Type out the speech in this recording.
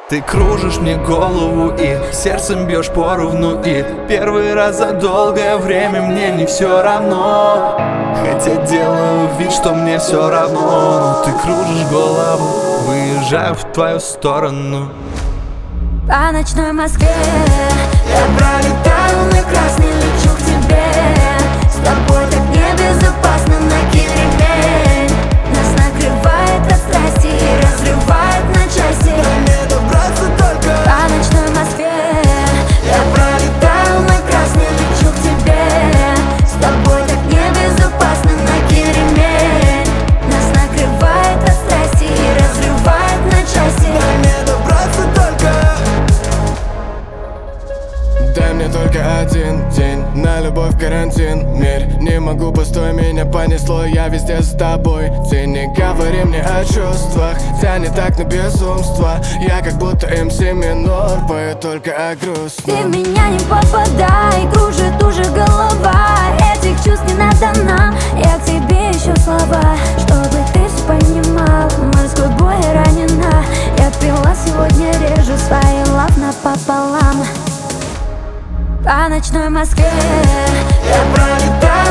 Ты кружишь мне голову и сердцем бьешь поровну. И первый раз за долгое время мне не все равно. Хотя делаю вид, что мне все равно, но ты кружишь голову, выезжаю в твою сторону. По ночной Москве я пролетаю на красный, лечу к тебе. С тобой так небезопасно, накинь ремень. Нас накрывает от страсти и разрывает на части. Дай мне добраться только. По ночной Москве я пролетаю на красный, лечу к тебе. С тобой так небезопасно, накинь ремень. Нас накрывает от страсти и разрывает на части. Дай мне добраться только. Дай мне только один день на любовь, карантин, мир. Не могу, постой, меня понесло, я везде с тобой. Ты не говори мне о чувствах, тянет так на безумство. Я как будто МС минор, пою только о Ты в грустном. меня не попадай, кружит уже голова. Этих чувств не надо нам, я к тебе ищу слова. Чтобы ты все понимал, морской бой ранена. Я пила сегодня, режу свои лав напополам. По ночной Москве Я пролетаю